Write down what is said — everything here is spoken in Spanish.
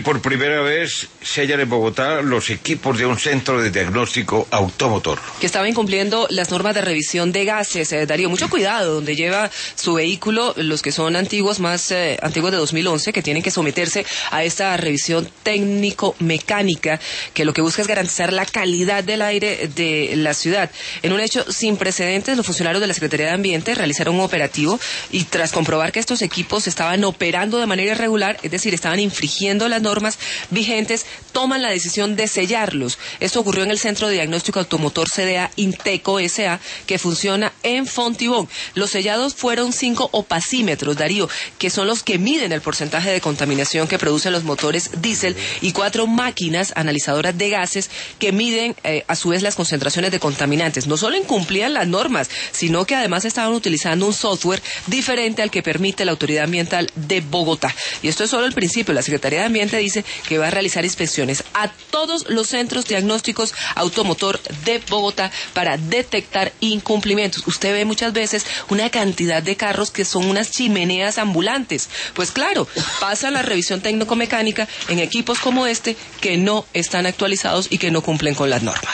por primera vez se hallan en Bogotá los equipos de un centro de diagnóstico automotor. Que estaba incumpliendo las normas de revisión de gases. Darío, mucho cuidado donde lleva su vehículo, los que son antiguos, más antiguos de 2011, que tienen que someterse a esta revisión técnico-mecánica, que lo que busca es garantizar la calidad del aire de la ciudad. En un hecho sin precedentes, los funcionarios de la Secretaría de Ambiente realizaron un operativo y tras comprobar que estos equipos estaban operando de manera irregular, es decir, estaban infringiendo las normas vigentes, toman la decisión de sellarlos. Esto ocurrió en el Centro de Diagnóstico Automotor CDA Inteco S.A., que funciona en Fontibón. Los sellados fueron 5 opacímetros, Darío, que son los que miden el porcentaje de contaminación que producen los motores diésel, y 4 máquinas analizadoras de gases que miden a su vez las concentraciones de contaminantes. No solo incumplían las normas, sino que además estaban utilizando un software diferente al que permite la Autoridad Ambiental de Bogotá. Y esto es solo el principio. La Secretaría de Ambiente dice que va a realizar inspecciones a todos los centros diagnósticos automotor de Bogotá para detectar incumplimientos. Usted ve muchas veces una cantidad de carros que son unas chimeneas ambulantes. Pues claro, pasan la revisión técnico-mecánica en equipos como este que no están actualizados y que no cumplen con las normas.